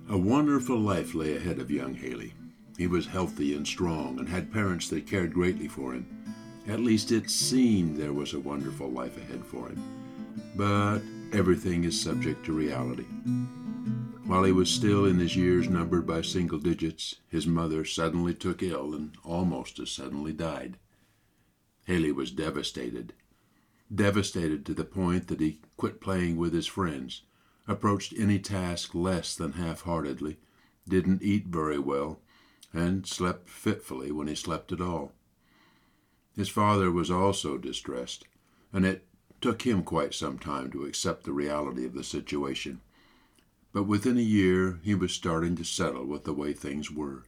A wonderful life lay ahead of young Haley. He was healthy and strong and had parents that cared greatly for him. At least it seemed there was a wonderful life ahead for him. But everything is subject to reality. While he was still in his years numbered by single digits, his mother suddenly took ill and almost as suddenly died. Haley was devastated. Devastated to the point that he quit playing with his friends, approached any task less than half-heartedly, didn't eat very well, and slept fitfully when he slept at all. His father was also distressed, and it took him quite some time to accept the reality of the situation. But within a year, he was starting to settle with the way things were.